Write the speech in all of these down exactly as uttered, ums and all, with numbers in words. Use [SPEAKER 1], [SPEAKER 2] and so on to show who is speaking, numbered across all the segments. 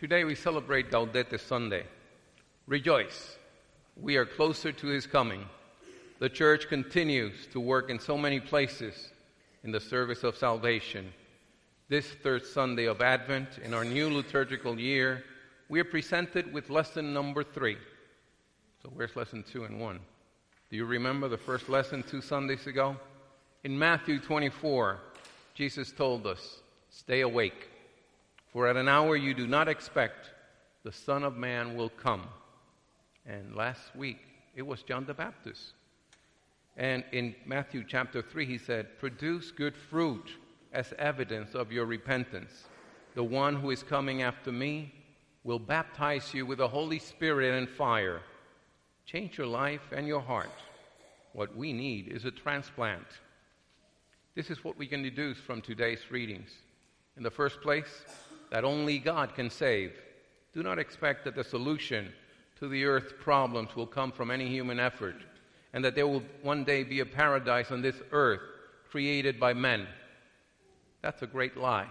[SPEAKER 1] Today we celebrate Gaudete Sunday. Rejoice. We are closer to His coming. The church continues to work in so many places in the service of salvation. This third Sunday of Advent, in our new liturgical year, we are presented with lesson number three. So where's lesson two and one? Do you remember the first lesson two Sundays ago? In Matthew twenty-four, Jesus told us, "Stay awake, for at an hour you do not expect, the Son of Man will come." And last week, it was John the Baptist. And in Matthew chapter three, he said, "Produce good fruit as evidence of your repentance. The one who is coming after me will baptize you with the Holy Spirit and fire." Change your life and your heart. What we need is a transplant. This is what we can deduce from today's readings. In the first place, that only God can save. Do not expect that the solution to the earth's problems will come from any human effort, and that there will one day be a paradise on this earth created by men. That's a great lie.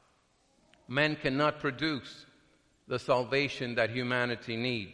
[SPEAKER 1] Men cannot produce the salvation that humanity needs.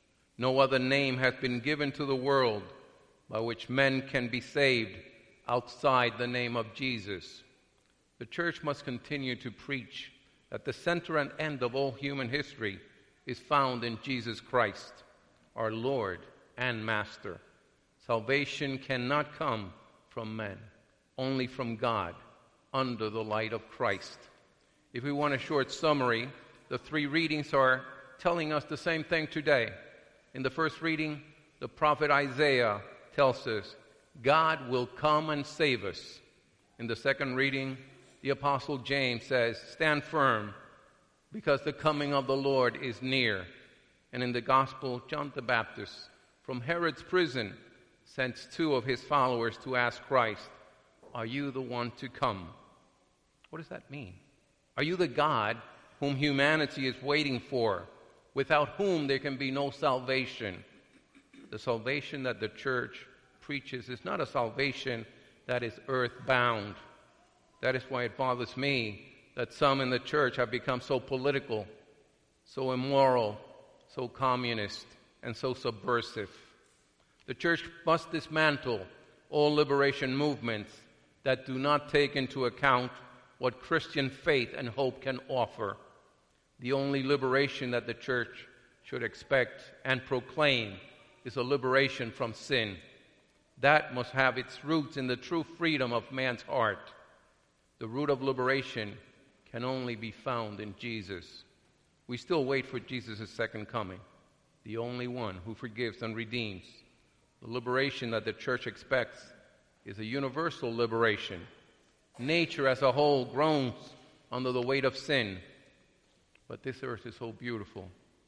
[SPEAKER 1] No other name has been given to the world by which men can be saved outside the name of Jesus. The church must continue to preach that the center and end of all human history is found in Jesus Christ, our Lord and Master. Salvation cannot come from men, only from God, under the light of Christ. If we want a short summary, the three readings are telling us the same thing today. In the first reading, the prophet Isaiah tells us, God will come and save us. In the second reading, the apostle James says, stand firm, because the coming of the Lord is near. And in the gospel, John the Baptist, from Herod's prison, sends two of his followers to ask Christ, are you the one to come? What does that mean? Are you the God whom humanity is waiting for, without whom there can be no salvation? The salvation that the church preaches is not a salvation that is earthbound. That is why it bothers me that some in the church have become so political, so immoral, so communist, and so subversive. The church must dismantle all liberation movements that do not take into account what Christian faith and hope can offer. The only liberation that the church should expect and proclaim is a liberation from sin. That must have its roots in the true freedom of man's heart. The root of liberation can only be found in Jesus. We still wait for Jesus' second coming, the only one who forgives and redeems. The liberation that the church expects is a universal liberation. Nature as a whole groans under the weight of sin. But this earth is so beautiful.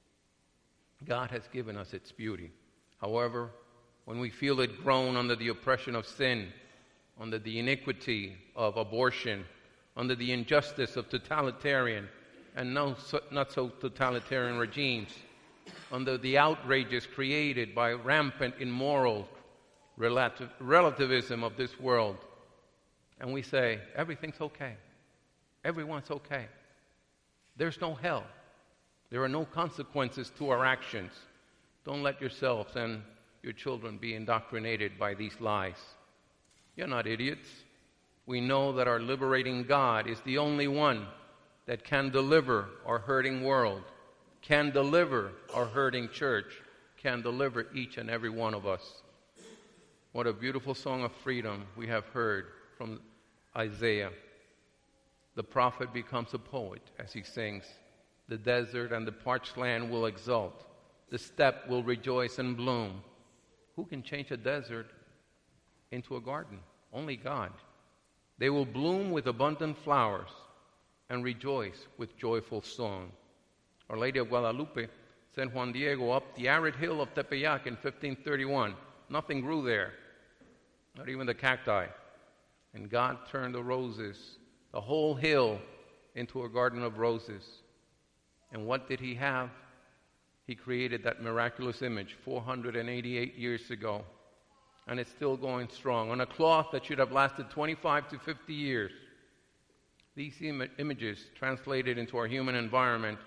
[SPEAKER 1] God has given us its beauty. However, when we feel it groan under the oppression of sin, under the iniquity of abortion, under the injustice of totalitarian and no, not so totalitarian regimes, under the outrages created by rampant immoral relativ- relativism of this world, and we say, everything's okay. Everyone's okay. There's no hell. There are no consequences to our actions. Don't let yourselves and your children be indoctrinated by these lies. You're not idiots. We know that our liberating God is the only one that can deliver our hurting world, can deliver our hurting church, can deliver each and every one of us. What a beautiful song of freedom we have heard from Isaiah. The prophet becomes a poet as he sings, the desert and the parched land will exult. The steppe will rejoice and bloom. Who can change a desert into a garden? Only God. They will bloom with abundant flowers and rejoice with joyful song. Our Lady of Guadalupe sent Juan Diego up the arid hill of Tepeyac in fifteen thirty-one. Nothing grew there, not even the cacti. And God turned the roses, the whole hill, into a garden of roses. And what did he have? He created that miraculous image four hundred eighty-eight years ago. And it's still going strong, on a cloth that should have lasted twenty-five to fifty years. These Im- images translated into our human environment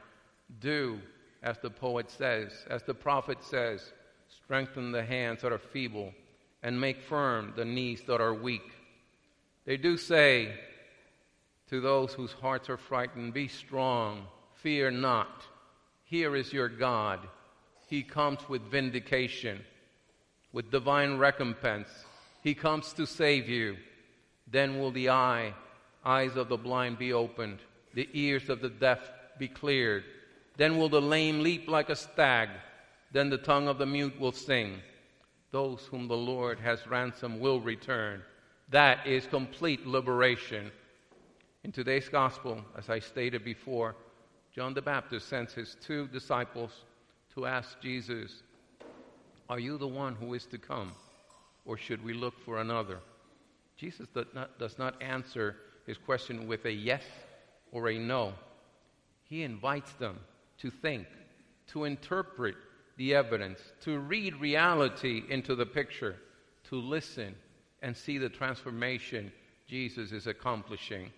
[SPEAKER 1] Do as the poet says, as the prophet says, strengthen the hands that are feeble and make firm the knees that are weak. They do say to those whose hearts are frightened, be strong, fear not. Here is your God. He comes with vindication, with divine recompense. He comes to save you. Then will the eye, eyes of the blind be opened, the ears of the deaf be cleared. Then will the lame leap like a stag. Then the tongue of the mute will sing. Those whom the Lord has ransomed will return. That is complete liberation. In today's gospel, as I stated before, John the Baptist sends his two disciples to ask Jesus, are you the one who is to come, or should we look for another? Jesus does not, does not answer his question with a yes or a no. He invites them to think, to interpret the evidence, to read reality into the picture, to listen and see the transformation Jesus is accomplishing.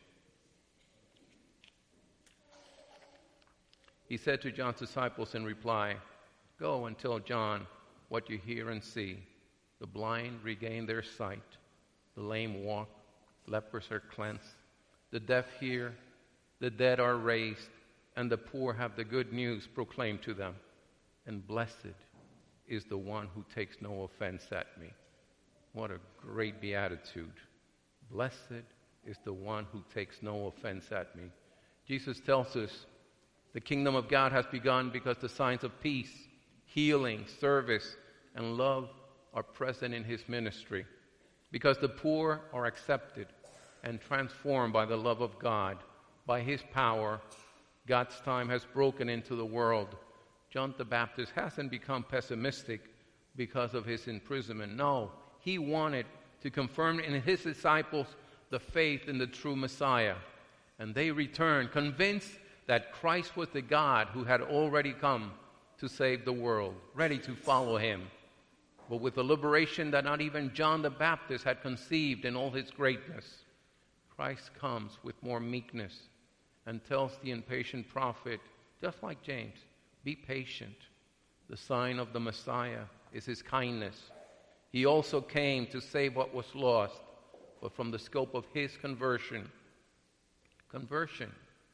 [SPEAKER 1] He said to John's disciples in reply, go and tell John what you hear and see. The blind regain their sight, the lame walk, lepers are cleansed, the deaf hear, the dead are raised, and the poor have the good news proclaimed to them. And blessed is the one who takes no offense at me. What a great beatitude. Blessed is the one who takes no offense at me. Jesus tells us the kingdom of God has begun because the signs of peace, healing, service, and love are present in his ministry. Because the poor are accepted and transformed by the love of God. By his power, God's time has broken into the world. John the Baptist hasn't become pessimistic because of his imprisonment. No, he wanted to confirm in his disciples the faith in the true Messiah. And they returned, convinced that Christ was the God who had already come to save the world, ready to follow him. But with a liberation that not even John the Baptist had conceived in all his greatness, Christ comes with more meekness and tells the impatient prophet, just like James, be patient. The sign of the Messiah is his kindness. He also came to save what was lost, but from the scope of his conversion. Conversion,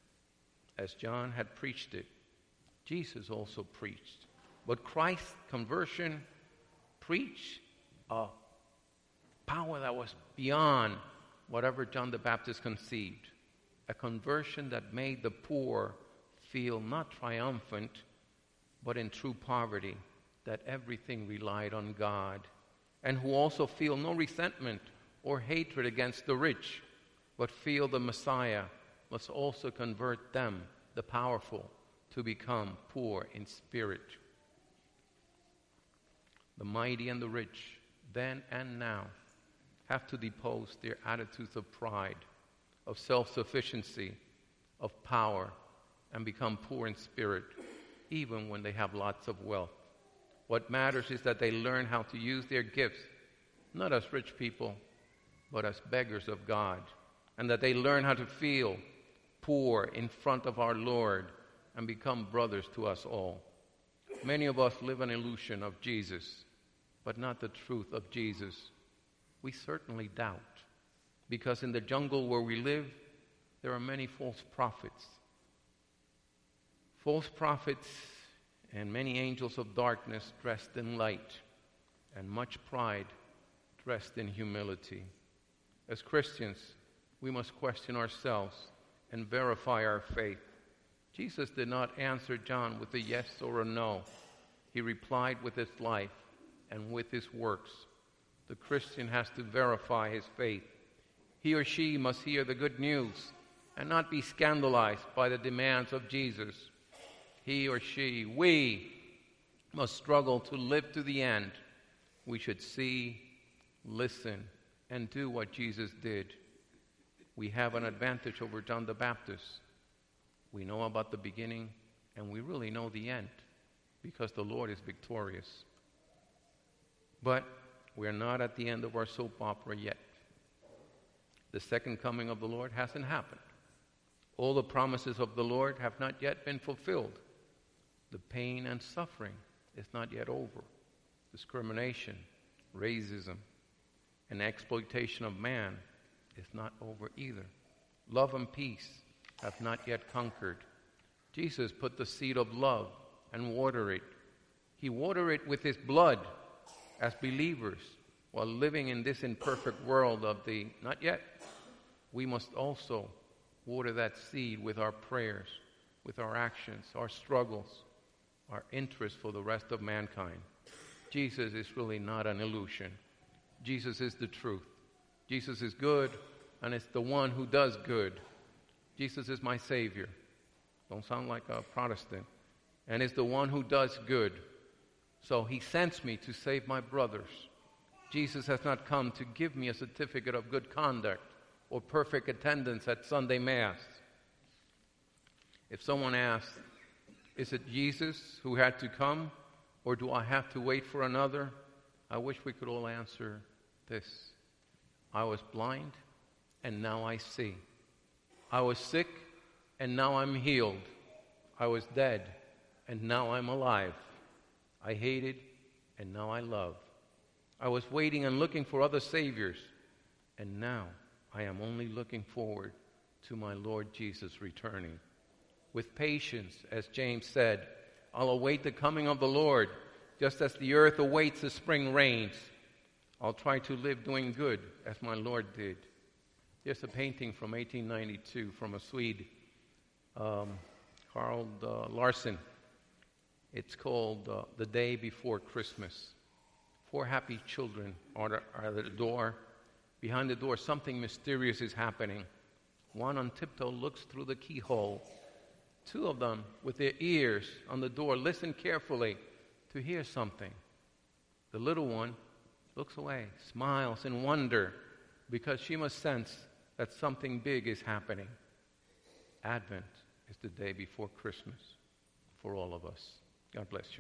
[SPEAKER 1] as John had preached it, Jesus also preached. But Christ's conversion preached a power that was beyond whatever John the Baptist conceived. A conversion that made the poor feel not triumphant, but in true poverty, that everything relied on God, and who also feel no resentment or hatred against the rich, but feel the Messiah must also convert them, the powerful, to become poor in spirit. The mighty and the rich, then and now, have to depose their attitudes of pride, of self-sufficiency, of power, and become poor in spirit, even when they have lots of wealth. What matters is that they learn how to use their gifts, not as rich people, but as beggars of God, and that they learn how to feel poor in front of our Lord and become brothers to us all. Many of us live an illusion of Jesus, but not the truth of Jesus. We certainly doubt, because in the jungle where we live, there are many false prophets. False prophets and many angels of darkness dressed in light, and much pride dressed in humility. As Christians, we must question ourselves and verify our faith. Jesus did not answer John with a yes or a no. He replied with his life and with his works. The Christian has to verify his faith. He or she must hear the good news and not be scandalized by the demands of Jesus. He or she, we, must struggle to live to the end. We should see, listen, and do what Jesus did. We have an advantage over John the Baptist. We know about the beginning, and we really know the end, because the Lord is victorious. But we're not at the end of our soap opera yet. The second coming of the Lord hasn't happened. All the promises of the Lord have not yet been fulfilled. The pain and suffering is not yet over. Discrimination, racism, and exploitation of man is not over either. Love and peace have not yet conquered. Jesus put the seed of love and water it. He watered it with his blood as believers while living in this imperfect world of the not yet. We must also water that seed with our prayers, with our actions, our struggles, our interest for the rest of mankind. Jesus is really not an illusion. Jesus is the truth. Jesus is good, and it's the one who does good. Jesus is my Savior. Don't sound like a Protestant. And is the one who does good. So he sends me to save my brothers. Jesus has not come to give me a certificate of good conduct or perfect attendance at Sunday Mass. If someone asks, is it Jesus who had to come, or do I have to wait for another? I wish we could all answer this. I was blind, and now I see. I was sick, and now I'm healed. I was dead, and now I'm alive. I hated, and now I love. I was waiting and looking for other saviors, and now I am only looking forward to my Lord Jesus returning. With patience, as James said, I'll await the coming of the Lord, just as the earth awaits the spring rains. I'll try to live doing good, as my Lord did. There's a painting from eighteen ninety-two from a Swede, um, Carl uh, Larsson. It's called uh, The Day Before Christmas. Four happy children are, are at the door. Behind the door, something mysterious is happening. One on tiptoe looks through the keyhole. Two of them, with their ears on the door, listen carefully to hear something. The little one looks away, smiles in wonder, because she must sense that something big is happening. Advent is the day before Christmas for all of us. God bless you.